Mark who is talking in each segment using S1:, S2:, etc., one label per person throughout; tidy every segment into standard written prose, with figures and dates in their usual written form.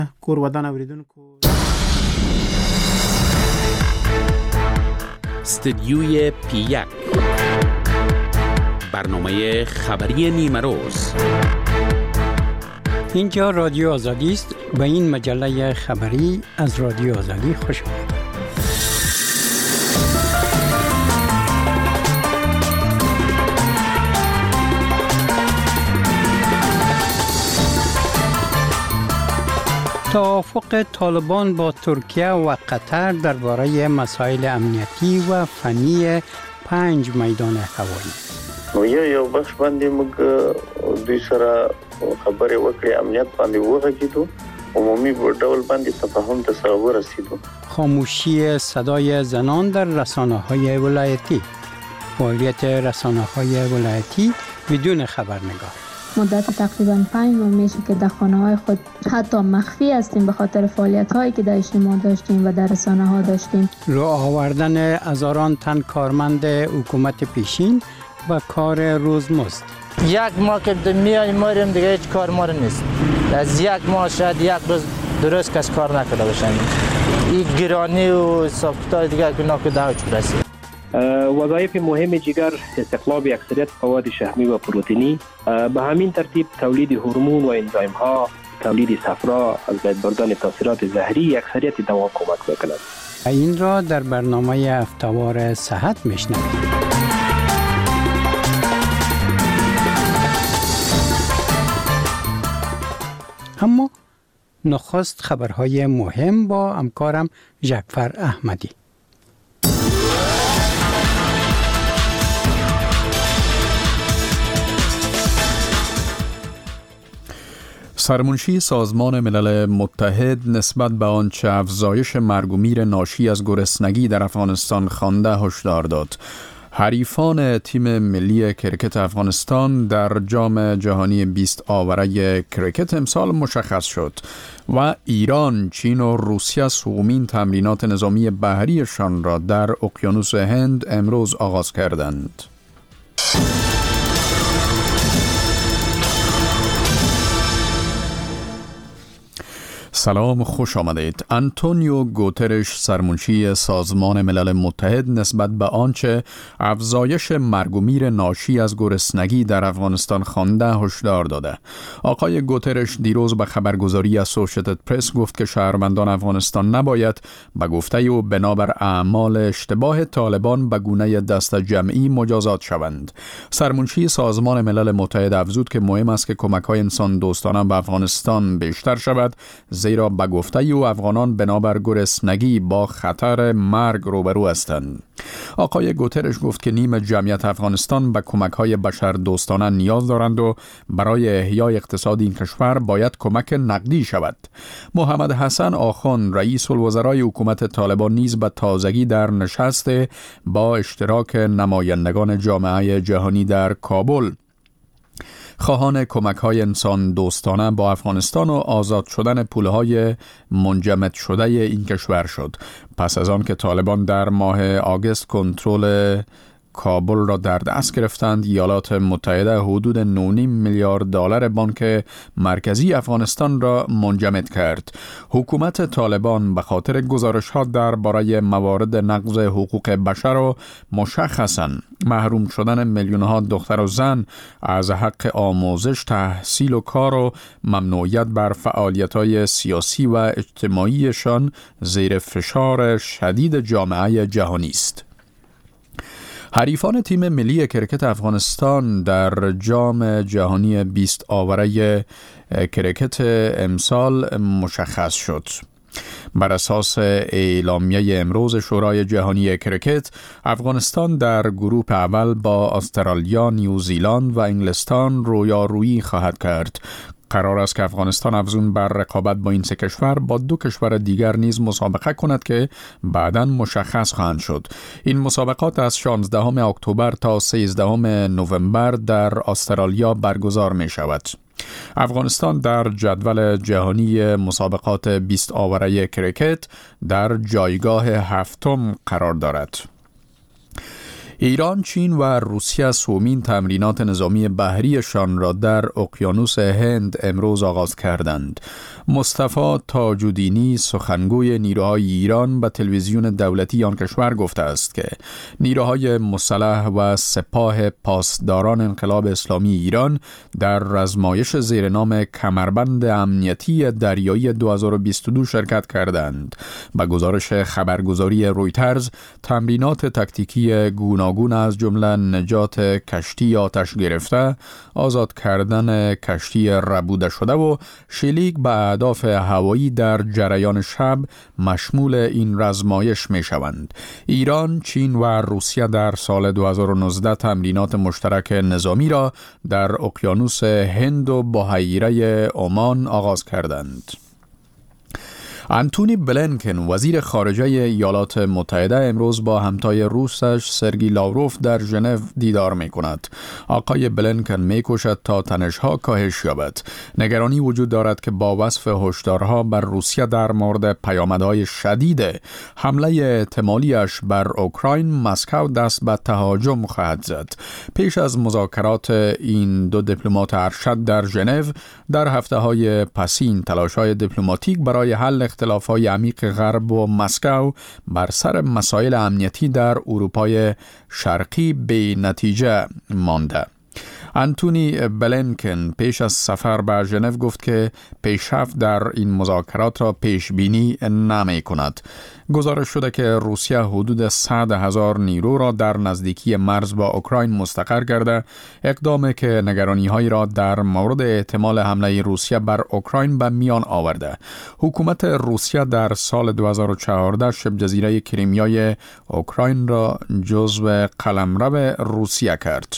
S1: کورودان اوریدونکو
S2: استدیوی پی1 برنامه خبری نیمه روز.
S3: اینجا رادیو آزادی است و این مجله خبری از رادیو آزادی خوش آمدید. توافق طالبان با ترکیه و قطر درباره مسائل امنیتی و فنی 5 میدان هوایی.
S4: یو بخش باندې موږ دوی سره خبرې وکړې، امنیت باندې وغږیدو، عمومی ډول باندې تفاهم تصور رسیدو.
S3: خاموشی صدای زنان در رسانه‌های ولایتی. فعالیت رسانه‌های ولایتی بدون خبرنگار.
S5: مدت تقریباً 5 ماه میشه که در خانه‌های خود حتی مخفی هستیم به خاطر فعالیت‌هایی که در اجتماع داشتیم و در رسانه‌ها داشتیم.
S3: راه آوردن هزاران تن کارمند حکومت پیشین و کار روزمزد.
S6: یک ماه که میایم ماریم دیگه هیچ کار ما نیست. از یک ماه شاید یک روز درست کس کار نکرده باشن. این گرانی و حساب‌کتاب دیگه که ناکده چه رسید.
S7: وظایف مهم جگر استخلاص اکثریت مواد شحمی و پروتئینی، به همین ترتیب تولید هورمون و انزایم ها، تولید صفرا، از بین بردن تاثیرات زهری اکثریت دوام کمک میکند.
S3: این را در برنامه هفته‌وار صحت میشنوید. اما نخست خبرهای مهم با همکارم جعفر احمدی.
S8: سرمنشی سازمان ملل متحد نسبت به آنچه افزایش مرگ و میر ناشی از گرسنگی در افغانستان خوانده هشدار داد. حریفان تیم ملی کرکت افغانستان در جام جهانی 20 آوره کرکت امسال مشخص شد و ایران، چین و روسیه سومین تمرینات نظامی بحریشان را در اقیانوس هند امروز آغاز کردند. سلام، خوش آمدید. آنتونیو گوترش، سرمنشی سازمان ملل متحد، نسبت به آنچه افزایش مرگ و میر ناشی از گرسنگی در افغانستان خوانده هشدار داده. آقای گوترش دیروز به خبرگزاری اسوسییتد پرس گفت که شهروندان افغانستان نباید به گفته او بنابر اعمال اشتباه طالبان به گونه دست جمعی مجازات شوند. سرمنشی سازمان ملل متحد افزود که مهم است که کمک‌های انسان دوستانه به افغانستان بیشتر شود، زیرا به گفته او افغانان بنابر گرسنگی با خطر مرگ روبرو هستند. آقای گوترش گفت که نیم جمعیت افغانستان به کمک‌های بشر دوستانه نیاز دارند و برای احیای اقتصاد این کشور باید کمک نقدی شود. محمد حسن آخوند، رئیس الوزرای حکومت طالبان، نیز به تازگی در نشست با اشتراک نمایندگان جامعه جهانی در کابل خواهان کمک‌های انسان دوستانه با افغانستان و آزاد شدن پولهای منجمد شده این کشور شد. پس از آن که طالبان در ماه آگوست کنترل کابل را در دست گرفتند، ایالات متحده حدود 9.5 میلیارد دلار بانک مرکزی افغانستان را منجمد کرد. حکومت طالبان به خاطر گزارش‌ها درباره موارد نقض حقوق بشر و مشخصاً محروم شدن میلیون‌ها دختر و زن از حق آموزش، تحصیل و کار و ممنوعیت بر فعالیت‌های سیاسی و اجتماعیشان زیر فشار شدید جامعه جهانی است. حریفان تیم ملی کرکت افغانستان در جام جهانی 20 آوره کرکت امسال مشخص شد. بر اساس اعلامیه امروز شورای جهانی کرکت، افغانستان در گروه اول با استرالیا، نیوزیلند و انگلستان رویارویی خواهد کرد. قرار است که افغانستان افزون بر رقابت با این سه کشور با 2 کشور دیگر نیز مسابقه کند که بعداً مشخص خواهند شد. این مسابقات از 16 اکتبر تا 13 نوامبر در استرالیا برگزار می شود. افغانستان در جدول جهانی مسابقات 20 آوره کرکت در جایگاه 7 قرار دارد. ایران، چین و روسیه سومین تمرینات نظامی بحریشان را در اقیانوس هند امروز آغاز کردند. مصطفی تاج‌الدینی سخنگوی نیروهای ایران به تلویزیون دولتی آن کشور گفته است که نیروهای مسلح و سپاه پاسداران انقلاب اسلامی ایران در آزمایش زیر نام کمربند امنیتی دریایی 2022 شرکت کردند. به گزارش خبرگزاری رویترز، تمرینات تاکتیکی گوناگون از جمله نجات کشتی آتش گرفته، آزاد کردن کشتی ربوده شده و شلیک به اهداف هوایی در جریان شب مشمول این آزمایش می شوند. ایران، چین و روسیه در سال 2019 تمرینات مشترک نظامی را در اقیانوس هند و بحیره عمان آغاز کردند. آنتونی بلینکن وزیر خارجه ایالات متحده امروز با همتای روسش سرگئی لاوروف در ژنو دیدار می کند. آقای بلینکن می کوشد تا تنش‌ها کاهش یابد. نگرانی وجود دارد که با وصف هشدارها بر روسیه در مورد پیامدهای شدید حمله احتمالیش بر اوکراین، مسکو دست به تهاجم خواهد زد. پیش از مذاکرات این دو دیپلمات ارشد در ژنو در هفته‌های پسین، تلاش‌های دیپلماتیک برای حل اختلاف‌های عمیق غرب و مسکو بر سر مسائل امنیتی در اروپای شرقی به نتیجه مانده. آنتونی بلینکن پیش از سفر به ژنو گفت که پیشرفت در این مذاکرات را پیش بینی نمی کند. گزارش شده که روسیه حدود 100,000 نیرو را در نزدیکی مرز با اوکراین مستقر کرده، اقدامی که نگرانی‌هایی را در مورد احتمال حمله روسیه بر اوکراین به میان آورده. حکومت روسیه در سال 2014 شبه جزیره کریمیای اوکراین را جزو قلمرو روسیه کرد.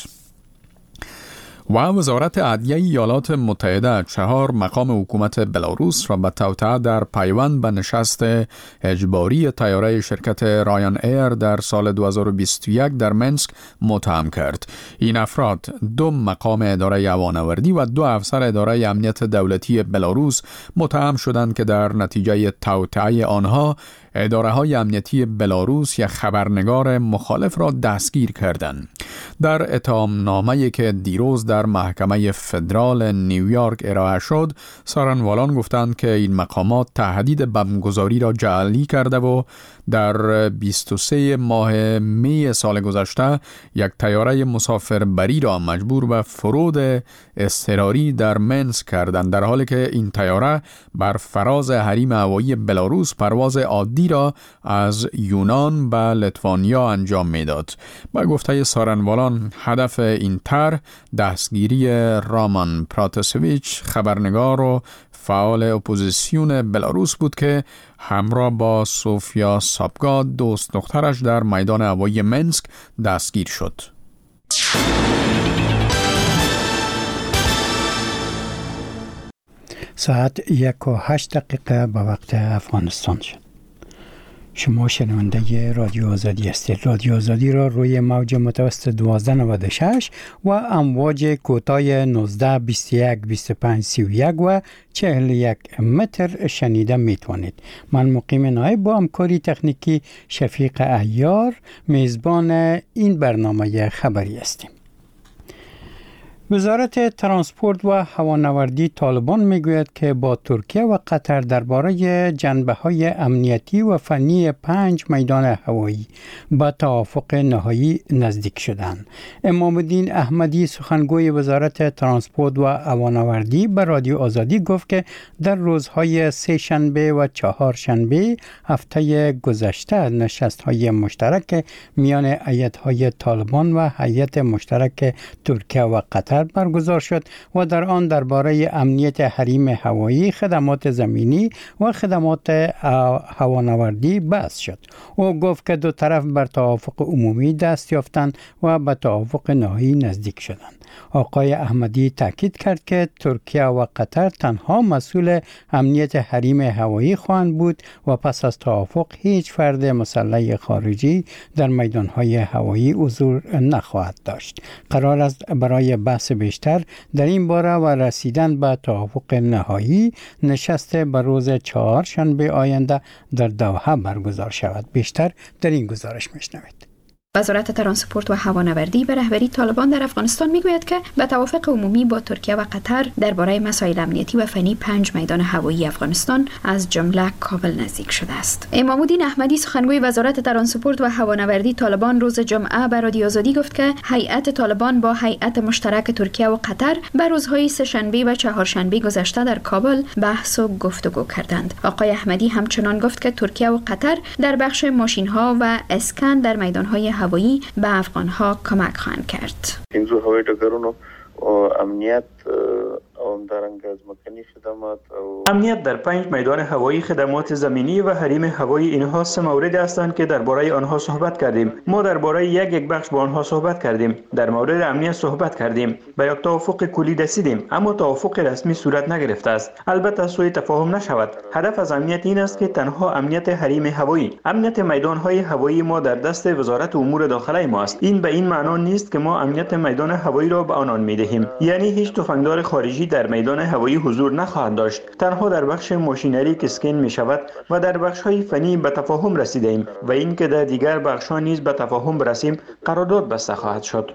S8: و وزارت عدلیه ایالات متحده 4 مقام حکومت بلاروس را به توطئه در پیوند به نشست اجباری طیاره شرکت رایان ایر در سال 2021 در منسک متهم کرد. این افراد 2 مقام اداره هوانوردی و 2 افسر اداره امنیت دولتی بلاروس متهم شدند که در نتیجه توطئه آنها اداره‌های امنیتی بلاروس یا خبرنگار مخالف را دستگیر کردند. در اتهامنامه‌ای که دیروز در محکمه فدرال نیویورک ارائه شد، سارنوالان گفتند که این مقامات تهدید بمبگذاری را جعلی کرده و در 23 ماه می سال گذشته یک طیاره مسافربری را مجبور به فرود اضطراری در منسک کردند، در حالی که این طیاره بر فراز حریم هوایی بلاروس پرواز عادی را از یونان به لیتوانیا انجام میداد. با گفته سارنوالان، هدف این طرح دستگیری رامان پراتاسویچ، خبرنگار و فعال اپوزیسیون بلاروس بود که همراه با سوفیا سابگا، دوست دخترش، در میدان هوایی منسک دستگیر شد.
S3: ساعت 1:08 به وقت افغانستان شد. شما شنونده رادیو آزادی هستید. رادیو آزادی را روی موج متوسط 1296 و امواج کوتاه 19 21 25 31 و 41 متر شنیده میتوانید. من مقیم نایب با همکاری تکنیکی شفیق عیار میزبان این برنامه خبری هستیم. وزارت ترانسپورت و هوانوردی طالبان میگوید که با ترکیه و قطر درباره جنبه‌های امنیتی و فنی 5 میدان هوایی به توافق نهایی نزدیک شدند. امام الدین احمدی سخنگوی وزارت ترانسپورت و هوانوردی به رادیو آزادی گفت که در روزهای 3 شنبه و 4 شنبه هفته گذشته نشست‌های مشترک میان هیئت‌های طالبان و هیئت مشترک ترکیه و قطر برگزار شد و در آن درباره امنیت حریم هوایی، خدمات زمینی و خدمات هوانوردی بحث شد. او گفت که دو طرف بر توافق عمومی دست یافتند و به توافق نهایی نزدیک شدند. آقای احمدی تاکید کرد که ترکیه و قطر تنها مسئول امنیت حریم هوایی خواهند بود و پس از توافق هیچ فرد مسلح خارجی در میدانهای هوایی حضور نخواهد داشت. قرار است برای بحث بیشتر در این باره و رسیدن به توافق نهایی نشست به روز 4 شنبه آینده در دوحه برگزار شود. بیشتر در این گزارش میشنوید.
S1: وزارت ترانسپورت و هوانوردی به رهبری طالبان در افغانستان میگوید که به توافق عمومی با ترکیه و قطر درباره مسائل امنیتی و فنی 5 میدان هوایی افغانستان از جمله کابل نزدیک شده است. امام الدین احمدی سخنگوی وزارت ترانسپورت و هوانوردی طالبان روز جمعه به رادیو آزادی گفت که هیئت طالبان با هیئت مشترک ترکیه و قطر به روزهای سه‌شنبه و چهارشنبه گذشته در کابل بحث و گفتگو کردند. آقای احمدی همچنان گفت که ترکیه و قطر در بخش ماشین‌ها و اسکن در میدان‌های هوایی به افغان‌ها کمک خواهند کرد.
S4: این هوایی ډګرونو امنیت او همدارنګه ځمکني خدمات او
S9: امنیت در 5 میدان هوایی، خدمات زمینی و حریم هوایی، اینها 3 مورد هستند که درباره آنها صحبت کردیم. ما درباره یک بخش با آنها صحبت کردیم. در مورد امنیت صحبت کردیم. به یک توافق کلی رسیدیم، اما توافق رسمی صورت نگرفته است. البته سوء تفاهم نشود. هدف از امنیت این است که تنها امنیت حریم هوایی، امنیت میدان‌های هوایی ما در دست وزارت امور داخله ما است. این به این معنا نیست که ما امنیت میدان هوایی را به آنان می‌دهیم. یعنی هیچ تفنگدار خارجی در میدان هوایی حضور نخواهد داشت. تنها در بخش ماشینری که اسکن می شود و در بخش‌های فنی به تفاهم رسیده ایم و اینکه در دیگر بخش‌ها نیز به تفاهم برسیم قرارداد بسته خواهد شد.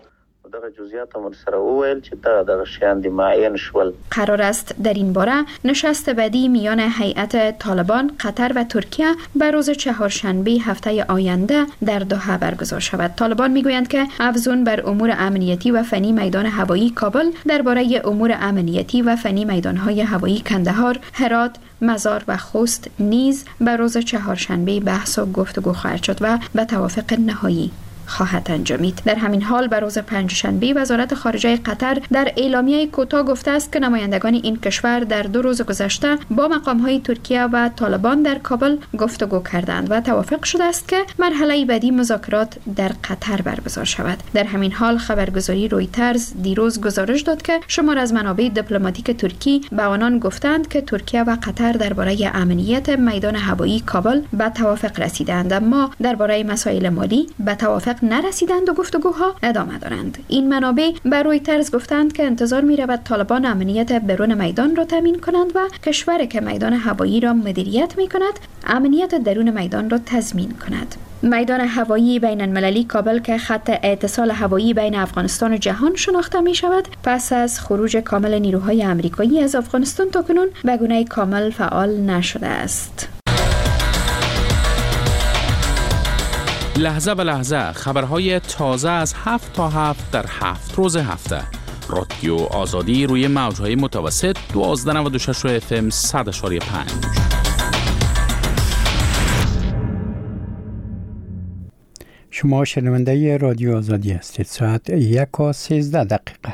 S1: قرار است در این باره نشست بعدی میان هیئت طالبان، قطر و ترکیه به روز چهارشنبه هفته آینده در دوحه برگزار شود. طالبان میگویند که افزون بر امور امنیتی و فنی میدان هوایی کابل درباره امور امنیتی و فنی میدان‌های هوایی کندهار، هرات، مزار و خوست نیز به روز چهارشنبه بحث و گفتگو خواهد شد و به توافق نهایی خواهد انجامید. در همین حال به روز پنجشنبه وزارت خارجه قطر در اعلامیه کوتاه گفته است که نمایندگان این کشور در 2 روز گذشته با مقام‌های ترکیه و طالبان در کابل گفتگو کردند و توافق شده است که مرحله بعدی مذاکرات در قطر برگزار شود. در همین حال خبرگزاری رویترز دیروز گزارش داد که شمار از منابع دیپلماتیک ترکی به آنان گفتند که ترکیه و قطر درباره امنیت میدان هوایی کابل به توافق رسیدند، اما درباره مسائل مالی به توافق نرسیدند و گفتگوها ادامه دارند. این منابع به رویترز گفتند که انتظار می رود طالبان امنیت برون میدان را تامین کنند و کشوری که میدان هوایی را مدیریت می کند امنیت درون میدان را تضمین کند. میدان هوایی بین المللی کابل که خط اتصال هوایی بین افغانستان و جهان شناخته می شود، پس از خروج کامل نیروهای آمریکایی از افغانستان تاکنون به گونه کامل فعال نشده است.
S2: لحظه به لحظه خبرهای تازه از 7 تا 7 در 7 روز هفته. رادیو آزادی روی موجهای متوسط 1296 FM 100.5.
S3: شما شنونده رادیو آزادی هستید. ساعت 1:13.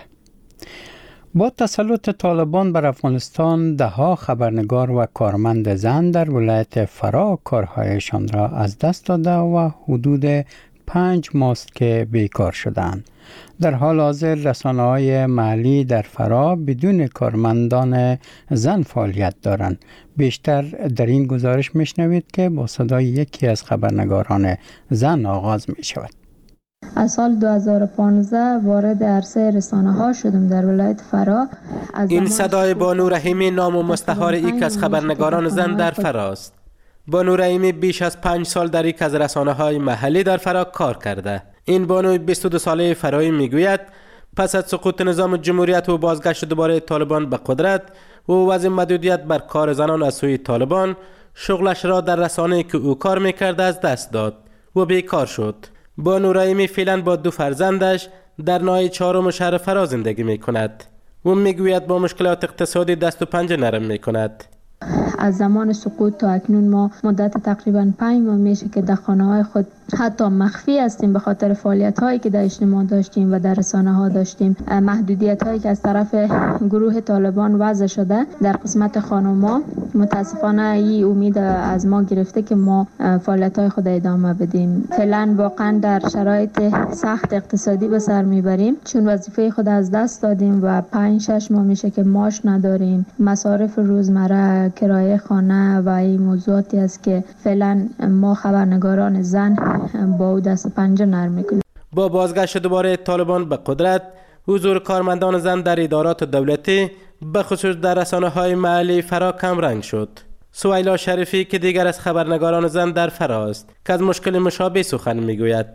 S3: با تسلط طالبان بر افغانستان دهها خبرنگار و کارمند زن در ولایت فرا کارهایشان را از دست داده و حدود 5 ماست که بیکار شدند. در حال حاضر رسانه‌های محلی در فرا بدون کارمندان زن فعالیت دارند. بیشتر در این گزارش میشنوید که با صدای یکی از خبرنگاران زن آغاز می شود.
S5: از سال 2015 وارد عرصه رسانه‌ها شدم در ولایت فرا.
S10: این صدای بانو رحیمی نام و مستعار یک از خبرنگاران زن در فرا است. بانو رحیمی بیش از 5 سال در یک از رسانه‌های محلی در فرا کار کرده. این بانوی 22 ساله فرایی میگوید پس از سقوط نظام جمهوریت و بازگشت دوباره طالبان به قدرت و وضع محدودیت بر کار زنان از سوی طالبان، شغلش را در رسانه‌ای که او کار میکرد از دست داد و بیکار شد. بانو رحیمی فعلا با 2 فرزندش در ناحیه 4 شهر فرا زندگی میکند و میگوید با مشکلات اقتصادی دست و پنجه نرم میکند.
S5: از زمان سقوط تا اکنون ما مدت تقریبا 5 ماه میشه که در خانه‌های خود حتی مخفی هستیم به خاطر فعالیت‌هایی که در اجتماع داشتیم و در رسانه‌ها داشتیم. محدودیت‌هایی که از طرف گروه طالبان وضع شده در قسمت خانم‌ها متاسفانه این امید از ما گرفته که ما فعالیت‌های خود ادامه بدیم. فعلا واقعا در شرایط سخت اقتصادی به سر میبریم چون وظیفه خود از دست دادیم و 5-6 ماه میشه که معاش نداریم. مصارف روزمره، کرایه خانه و این موضوعاتی است که فعلا ما خبرنگاران زن با او دست پنجه نرم میکنیم.
S10: با بازگشت دوباره طالبان به قدرت، حضور کارمندان زن در ادارات دولتی به خصوص در رسانه‌های محلی فرا کم رنگ شد. سویلا شریفی که دیگر از خبرنگاران زن در فرا است که از مشکل مشابه سخن میگوید.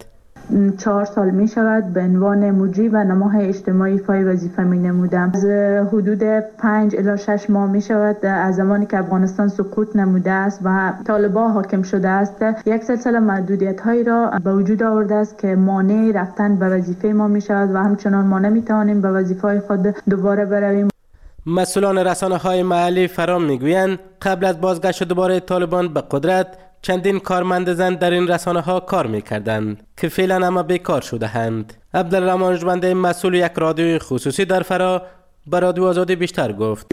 S5: 4 سال می شود به عنوان مجری و نماه اجتماعی فای وظیفه می نمودم. از حدود 5 الی 6 ماه می شود از زمانی که افغانستان سقوط نموده است و طالبان حاکم شده است یک سلسله محدودیت هایی را به وجود آورده است که مانع رفتن به وظیفه ما می شود و همچنان ما نمی توانیم به وظیفه های خود دوباره برویم.
S10: مسئولان رسانه‌های محلی فرام میگویند قبل از بازگشت دوباره طالبان به قدرت چندین کارمند زن در این رسانه‌ها کار می‌کردند که فعلا اما بیکار شده‌اند. عبدالرحمن جوانده مسئول یک رادیوی خصوصی در فرا به رادیو آزادی بیشتر گفت.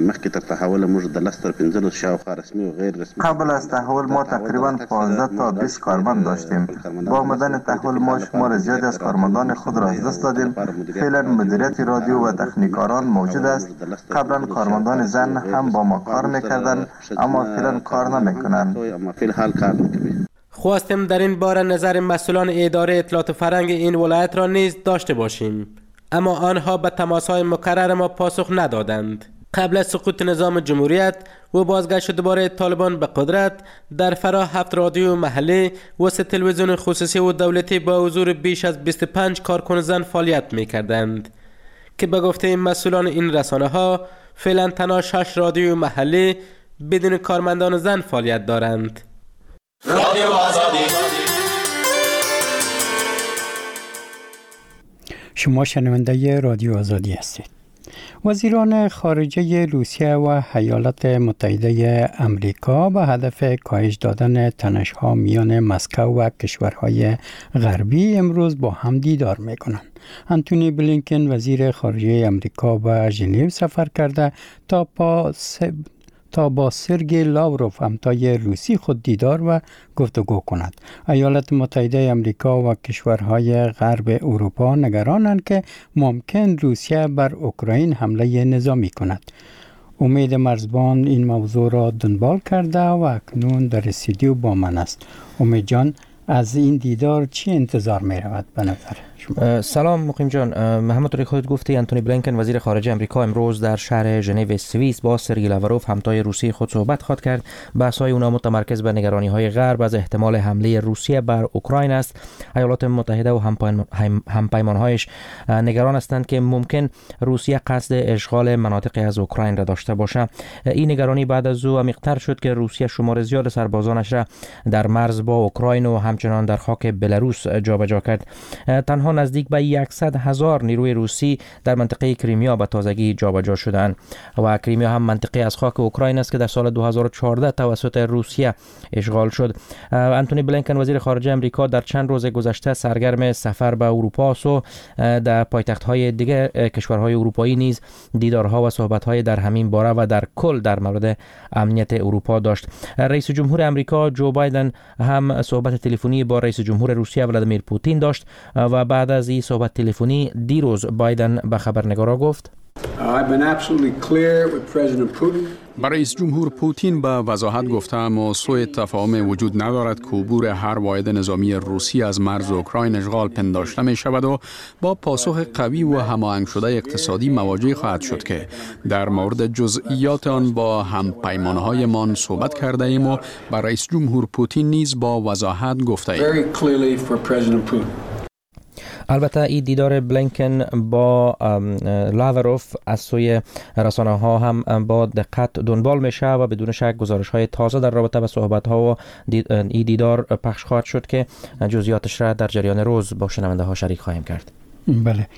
S11: قبل از تحول ما تقریباً 15 تا 20 کارمند داشتیم. با آمدن تحول ما شمار زیادی از کارمندان خود را از دست دادیم. فعلا مدیریت رادیو و تکنیکاران موجود است. قبلا کارمندان زن هم با ما کار می‌کردند اما فعلا کار نمی‌کنند.
S10: خواستیم در این باره نظر مسئولان اداره اطلاعات فرهنگ این ولایت را نیز داشته باشیم، اما آنها به تماس‌های مکرر ما پاسخ ندادند. قبل از سقوط نظام جمهوریت و بازگشت دوباره طالبان به قدرت در فرا 7 رادیو محلی و 3 تلویزیون خصوصی و دولتی با حضور بیش از 25 کارکن زن فعالیت می‌کردند که به گفته مسئولان این رسانه‌ها فعلا تنها 6 رادیو محلی بدون کارمندان زن فعالیت دارند. رادیو آزادی.
S3: شما شنونده رادیو آزادی هستید. وزیران خارجه روسیه و ایالات متحده آمریکا به هدف کاهش دادن تنش‌ها میان مسکو و کشورهای غربی امروز با هم دیدار می‌کنند. آنتونی بلینکن وزیر خارجه آمریکا به ژنو سفر کرده تا با سرگئی لاوروف همتای روسی خود دیدار و گفتگو کند. ایالات متحده آمریکا و کشورهای غرب اروپا نگرانند که ممکن روسیه بر اوکراین حمله نظامی کند. امید مرزبان این موضوع را دنبال کرده و اکنون در استودیو با من است. امید جان، از این دیدار چی انتظار می رود به نظر شما؟
S12: سلام مقیم جان. همونطوری خودت گفتی آنتونی بلینکن وزیر خارجه آمریکا امروز در شهر ژنو سوئیس با سرگئی لاوروف همتای روسی خود صحبت خواهد کرد. بحث‌های اونا متمرکز بر نگرانی‌های غرب از احتمال حمله روسیه بر اوکراین است. ایالات متحده و همپیمان‌هایش نگران هستند که ممکن روسیه قصد اشغال مناطقی از اوکراین را داشته باشد. این نگرانی بعد از او عمیق‌تر شد که روسیه شمار زیاد سربازانش را در مرز با اوکراین و همچنان در خاک بلاروس جابجا کرد. تنها نزدیک به 100,000 نیروی روسی در منطقه کریمیا به تازگی جابجا شدند و کریمیا هم منطقه از خاک اوکراین است که در سال 2014 توسط روسیه اشغال شد. آنتونی بلینکن وزیر خارجه آمریکا در چند روز گذشته سرگرم سفر به اروپا و در پایتخت‌های دیگر کشورهای اروپایی نیز دیدارها و صحبت‌های در همین باره و در کل در مورد امنیت اروپا داشت. رئیس جمهور آمریکا جو بایدن هم صحبت تلفنی با رئیس جمهور روسیه ولادیمیر پوتین داشت و بعد از این صحبت تلفنی دیروز بایدن به خبرنگارا گفت
S8: با رئیس جمهور پوتین به وضاحت گفتم و سوء تفاهم وجود ندارد که عبور هر واحد نظامی روسی از مرز اوکراین اشغال پنداشته می شود و با پاسخ قوی و هماهنگ شده اقتصادی مواجه خواهد شد که در مورد جزئیات آن با همپیمان‌هایمان صحبت کرده ایم و با رئیس جمهور پوتین نیز با وضاحت گفته ایم.
S12: البته این دیدار بلینکن با لاوروف از سوی رسانه‌ها هم با دقت دنبال میشه و بدون شک گزارش‌های تازه در رابطه با صحبت‌ها و این دیدار پخش خواهد شد که جزئیاتش را در جریان روز با شنونده‌ها شریک خواهیم کرد.
S3: بله.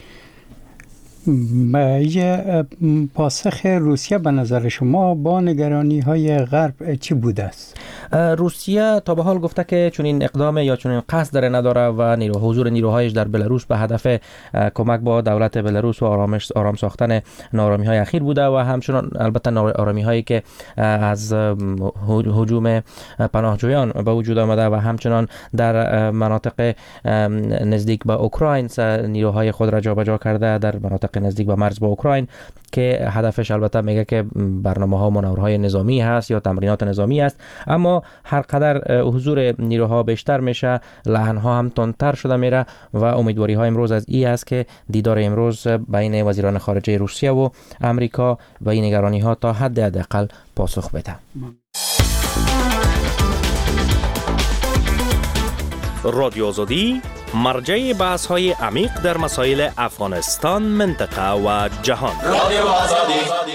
S3: پاسخ روسیه به نظر شما با نگرانی‌های غرب چی بوده است؟
S12: روسیه تا به حال گفته که چون این اقدام یا چون این قصد داره نداره و حضور نیروهایش در بلاروس به هدف کمک با دولت بلاروس و آرام ساختن ناآرامی‌های اخیر بوده و همچنان البته ناآرامی‌هایی که از هجوم پناهجویان به وجود آمده و همچنان در مناطق نزدیک به اوکراین نیروهای خود را جابجا کرده در مناطق نزدیک به مرز با اوکراین که هدفش البته میگه که برنامه‌ها و مناورهای نظامی هست یا تمرینات نظامی است، اما هر قدر حضور نیروها بیشتر میشه لحن‌ها هم تندتر شده میره و امیدواری‌ها امروز از این است که دیدار امروز بین وزیران خارجه روسیه و آمریکا و این نگرانی‌ها تا حد حداقل پاسخ بده.
S13: رادیو آزادی مرجع بحث های عمیق در مسائل افغانستان، منطقه و جهان. رادیو آزادی.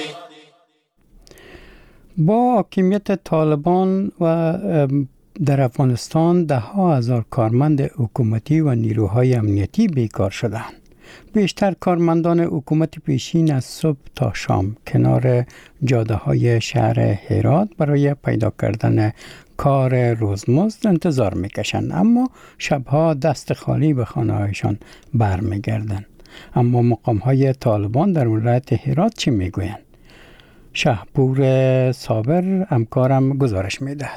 S3: با حاکمیت طالبان و در افغانستان 10,000 کارمند حکومتی و نیروهای امنیتی بیکار شدند. بیشتر کارمندان حکومت پیشین از صبح تا شام کنار جاده های شهر هرات برای پیدا کردن کار روزمزد انتظار میکشند، اما شبها دست خالی به خانه‌هایشان برمیگردند. اما مقام های طالبان در ولایت هرات چی میگویند؟ شهپور صابر همکارم گزارش میدهد.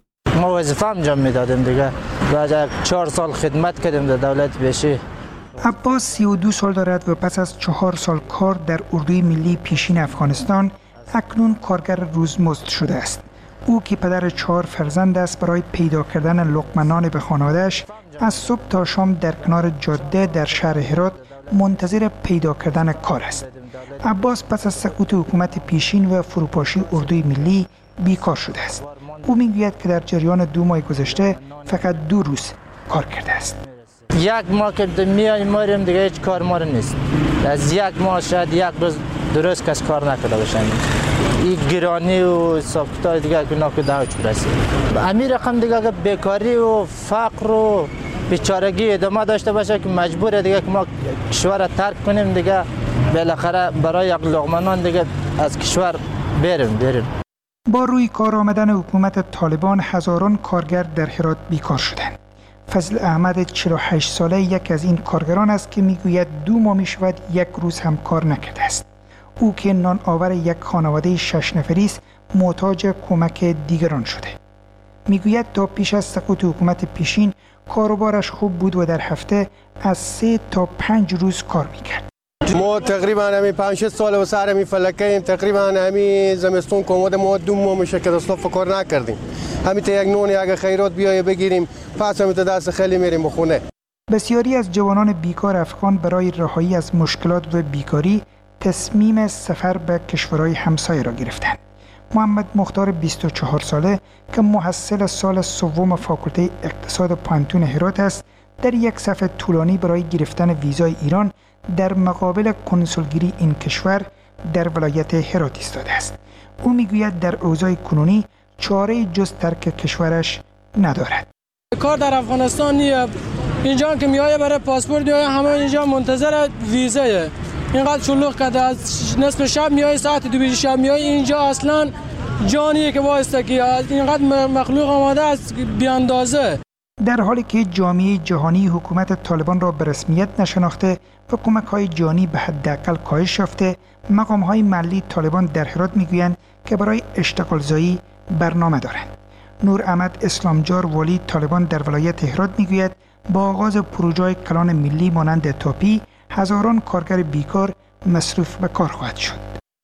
S6: ما وظیفه انجام میدادیم دیگه. بعد 4 سال خدمت کردیم در دولت پیشین.
S14: عباس 32 سال دارد و پس از 4 سال کار در اردوی ملی پیشین افغانستان اکنون کارگر روزمزد شده است. او که پدر 4 فرزند است برای پیدا کردن لقمه نان به خانواده‌اش از صبح تا شام در کنار جاده در شهر هرات منتظر پیدا کردن کار است. عباس پس از سقوط حکومت پیشین و فروپاشی اردوی ملی بیکار شده است. او میگوید که در جریان 2 ماه گذشته فقط 2 روز کار کرده است.
S6: 1 ماه که میایم دیگه هیچ کار ما نیست. از 1 ماه شاید 1 روز درست کس کار نکرده باشن. این گرانی و حساب‌کتاب دیگه که ناکده چه رسید. امیر رقم دیگه که بیکاری و فقر و بیچارگی ادامه داشته باشه که مجبوره دیگه که ما کشور ترک کنیم دیگه، بالاخره برای یک لقمه نان دیگه از کشور بریم.
S14: با روی کار آمدن حکومت طالبان هزاران کارگر در هرات بیکار شدند. فضل احمد 48 ساله یک از این کارگران است که میگوید 2 ماه می شود 1 روز هم کار نکرده است. او که نان آور یک خانواده 6 نفری است محتاج کمک دیگران شده. میگوید تا پیش از سقوط حکومت پیشین کاروبارش خوب بود و در هفته از 3 تا 5 روز کار میکرد.
S15: ما تقریبا همین 5-6 سال و سر همین فلکه تقریبا همین زمستون کمود ما 2 ماه میشه که اصلا کار نکردیم. همین تا یک نون یک خیرات بیایه بگیریم پس همین تا دست خیلی میریم بخونه.
S14: بسیاری از جوانان بیکار افغان برای رهایی از مشکلات و بیکاری تصمیم سفر به کشورهای همسایه را گرفتند. محمد مختار 24 ساله که محصل سال 3 فاکولته اقتصاد پانتون هرات است در یک صف طولانی برای گرفتن ویزای ایران در مقابل کنسولگری این کشور در ولایت هرات ایستاده است. او میگوید در اوضاع کنونی چاره جز ترک کشورش ندارد.
S16: کار در افغانستان نیه. اینجا که میایه برای پاسپورت میایه همه اینجا منتظر ویزایه. اینقدر شلوغ کرده از نصف شب میایه ساعت 2 شب میایه اینجا اصلا جانیه که واسطه که اینقدر مخلوق آماده است بی اندازه.
S14: در حالی که جامعه جهانی حکومت طالبان را به رسمیت نشناخته و کمک‌های جانی به حداقل کاهش یافته، مقام‌های محلی طالبان در هرات میگویند که برای اشتغالزایی برنامه دارند. نور احمد اسلامجار والی طالبان در ولایت هرات میگوید با آغاز پروژه‌های کلان ملی مانند تاپی هزاران کارگر بیکار مصروف به کار خواهد شد.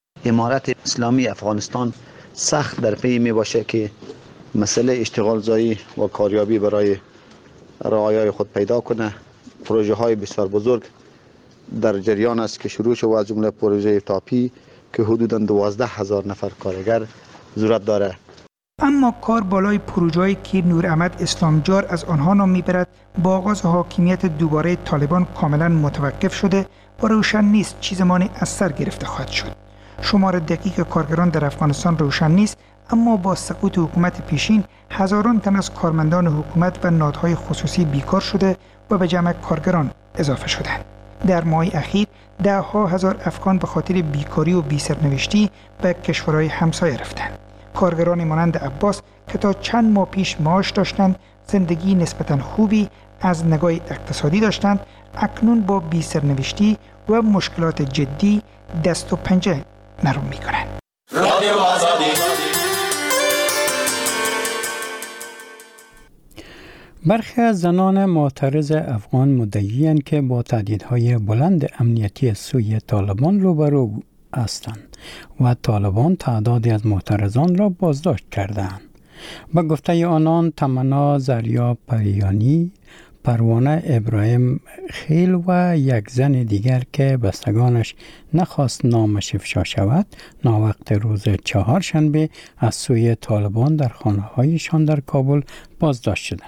S17: امارت اسلامی افغانستان سخت در پی می باشه که مسئله اشتغالزایی و کاریابی برای رعایای خود پیدا کنه. پروژه های بسیار بزرگ در جریان است که شروع شد، از جمله پروژه تاپی که حدوداً 12,000 نفر کارگر ضرورت داره.
S14: اما کار بالای پروژه‌ای که نور احمد اسلامجار از آنها نام میبرد با آغاز حاکمیت دوباره طالبان کاملا متوقف شده و روشن نیست چه زمانی از سر گرفته خواهد شد. شمار دقیق کارگران در افغانستان روشن نیست، اما با سقوط حکومت پیشین هزاران تن از کارمندان حکومت و نهادهای خصوصی بیکار شده و به جمع کارگران اضافه شدند. در ماه اخیر 10,000 افغان به خاطر بیکاری و بی‌سرنوشتی به کشورهای همسایه رفتند. کارگران مانند عباس که تا چند ماه پیش معاش داشتند، زندگی نسبتاً خوبی از نگاه اقتصادی داشتند، اکنون با بی‌سرنوشتی و مشکلات جدی دست و پنجه نرم می‌کنند. رادیو آزادی.
S3: برخی از زنان معترض افغان مدعی‌اند که با تهدیدهای بلند امنیتی سوی طالبان روبرو هستند و طالبان تعدادی از معترضان را بازداشت کردند. با گفته آنان تمنا زریا پریانی، پروانه ابراهیم خیل و یک زن دیگر که بستگانش نخواست نامش افشا شود، ناوقت روز 4 شنبه از سوی طالبان در خانه‌هایشان در کابل بازداشت شدند.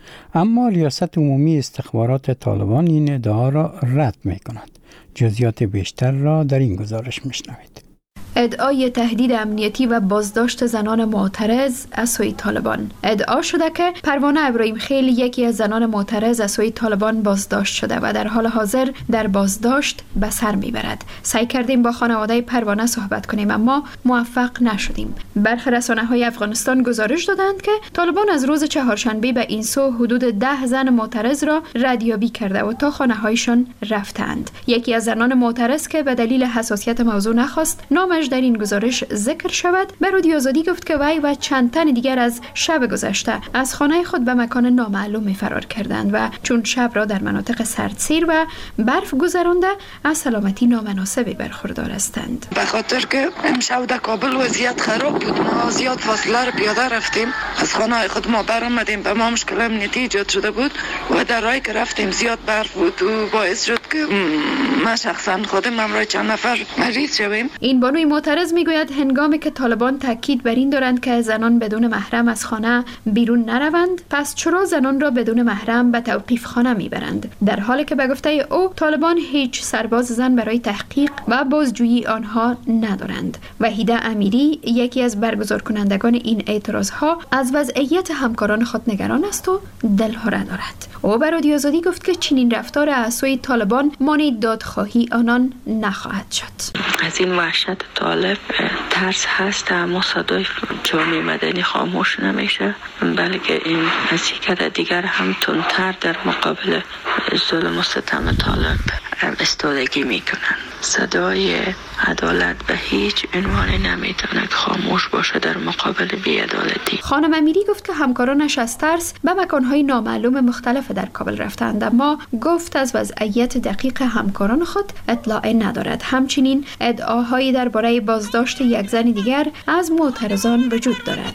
S3: اما ریاست عمومی استخبارات طالبان این ادعا را رد می کند. جزئیات بیشتر را در این گزارش میشنوید.
S1: ادعای تهدید امنیتی و بازداشت زنان معترض از سوی طالبان. ادعا شده که پروانه ابراهیم خیل یکی از زنان معترض از سوی طالبان بازداشت شده و در حال حاضر در بازداشت به سر میبرد. سعی کردیم با خانواده پروانه صحبت کنیم اما موفق نشدیم. برخی رسانه‌های افغانستان گزارش دادند که طالبان از روز چهارشنبه به این سو حدود 10 زن معترض را ردیابی کرده و تا خانه‌هایشان رفتند. یکی از زنان معترض که به دلیل حساسیت موضوع نخواست نامش در این گزارش ذکر شود، به رادیو آزادی گفت که وی و چند تن دیگر از شب گذشته از خانه خود به مکان نامعلوم فرار کردند و چون شب را در مناطق سردسیر و برف گذرانده از سلامتی نامناسبی برخوردار هستند.
S18: به خاطر که امشب در کابل وضعیت خراب بود، ما زیاد فاصله را پیاده رفتیم، از خانه خود ما برآمدیم، به ما مشکل امنیتی ایجاد شده بود و در راهی که رفتیم زیاد برف بود و باعث شد که ما شخصا خودم همراه چند نفر مریض شویم.
S1: این بانوی معترض میگوید هنگامی که طالبان تاکید بر این دارند که زنان بدون محرم از خانه بیرون نروند، پس چرا زنان را بدون محرم به توقیف خانه میبرند؟ در حالی که به گفته او طالبان هیچ سرباز زن برای تحقیق و بازجویی آنها ندارند. وحیده امیری یکی از برگزار کنندگان این اعتراضها از وضعیت همکاران خود نگران است و دلهره دارد. او به رادیو آزادی گفت که چنین رفتار از سوی طالبان مانع دادخواهی آنان نخواهد شد.
S19: از این وحشت طالب ترس هست، اما صدای جامعه مدنی خاموش نمیشه، بلکه این حرکت دیگر هم تندتر در مقابل ظلم و ستم طالب استادگی میکنن. صدای عدالت به هیچ عنوان نمیتونه خاموش باشه در مقابل بی‌عدالتی.
S1: خانم امیری گفت که همکارانش از ترس به مکانهای نامعلوم مختلف در کابل رفتند، اما گفت از وضعیت دقیق همکاران خود اطلاع ندارد. همچنین ادعاهایی درباره بازداشت یک زن دیگر از معترضان وجود دارد.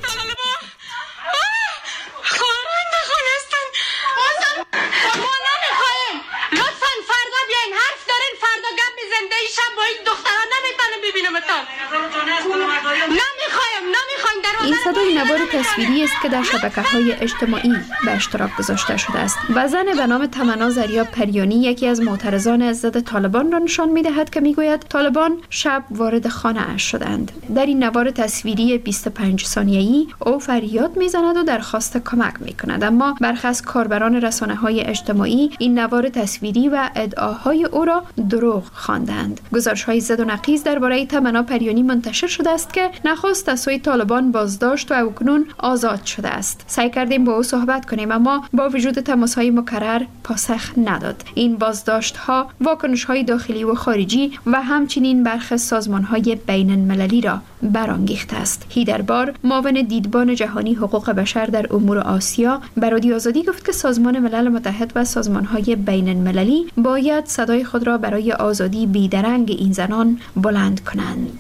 S1: این صدای نوار تصویری است که در شبکه‌های اجتماعی به اشتراک گذاشته شده است و زن به نام تمنا زریا پریانی یکی از معترضان از ضد طالبان را نشان می‌دهد که می‌گوید طالبان شب وارد خانه اش شدند. در این نوار تصویری 25 ثانیه‌ای او فریاد می‌زند و درخواست کمک می‌کند، اما برخی از کاربران رسانه‌های اجتماعی این نوار تصویری و ادعاهای او را دروغ خواندند. گزارش‌های ضد و نقیض درباره تمنا پریانی منتشر شده است که نخست از سوی طالبان بازداشت و اکنون آزاد شده است. سعی کردیم با او صحبت کنیم اما با وجود تماس‌های مکرر پاسخ نداد. این بازداشت‌ها واکنش‌های داخلی و خارجی و همچنین برخی سازمان‌های بین‌المللی را برانگیخته است. هیدربار معاون دیدبان جهانی حقوق بشر در امور آسیا به رادیو آزادی گفت که سازمان ملل متحد و سازمان‌های بین‌المللی باید صدای خود را برای آزادی بیدرنگ این زنان بلند کنند.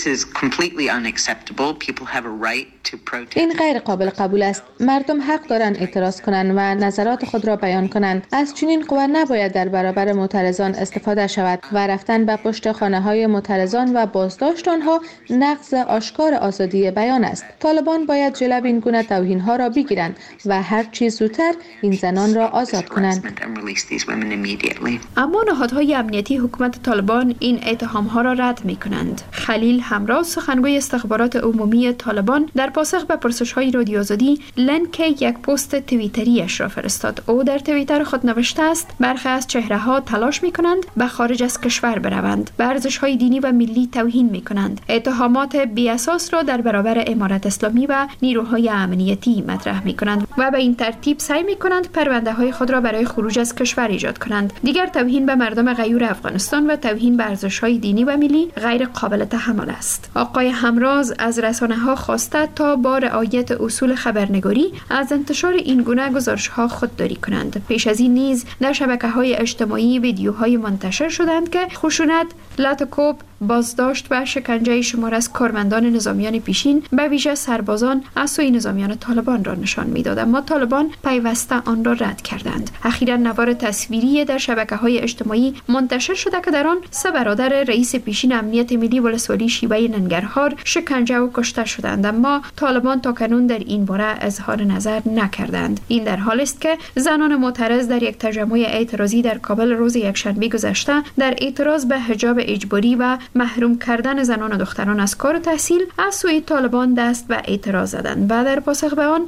S20: این غیر قابل قبول است. مردم حق دارند اعتراض کنند و نظرات خود را بیان کنند. از چنین قوه نباید در برابر معترضان استفاده شود و رفتن به پشت خانه‌های معترضان و بازداشت آنها نقض آشکار آزادی بیان است. طالبان باید جلوی این گونه توهین‌ها را بگیرند و هر چیز زودتر این زنان را آزاد کنند.
S1: اما نهادهای امنیتی حکومت طالبان این اتهام‌ها را رد می‌کنند. خلیل همراه سخنگوی استخبارات عمومی طالبان در پاسخ به پرسش‌های رادیو آزادی لینک یک پست توییتری‌اش را فرستاد. او در توییتر خود نوشته است برخی از چهره‌ها تلاش می‌کنند به خارج از کشور بروند، به ارزش‌های دینی و ملی توهین می‌کنند، اتهامات بی‌اساس را در برابر امارت اسلامی و نیروهای امنیتی مطرح می‌کنند و به این ترتیب سعی می‌کنند پرونده‌های خود را برای خروج از کشور ایجاد کنند. دیگر توهین به مردم غیور افغانستان و توهین به ارزش‌های دینی و ملی غیر قابل تحمل است. آقای همراز از رسانه‌ها خواسته تا با رعایت اصول خبرنگاری از انتشار این گونه گزارش‌ها خودداری کنند. پیش از این نیز در شبکه‌های اجتماعی ویدیوهای منتشر شدند که خشونت، لطکوب، بازداشت و شکنجه شمار از کارمندان نظامیان پیشین به ویژه سربازان از سوی نظامیان طالبان را نشان میداد، اما طالبان پیوسته آن را رد کردند. اخیراً نوار تصویری در شبکه‌های اجتماعی منتشر شده که در آن 3 برادر رئیس پیشین امنیت ملی ولسوالی شیوه ننگرهار شکنجه و کشته شدند، اما طالبان تاکنون در این باره اظهار نظر نکردند. این در حالی است که زنان معترض در یک تجمع اعتراضی در کابل روز یکشنبه گذشته در اعتراض به حجاب اجباری و محروم کردن زنان و دختران از کار و تحصیل از سوی طالبان دست به اعتراض زدند و در پاسخ به آن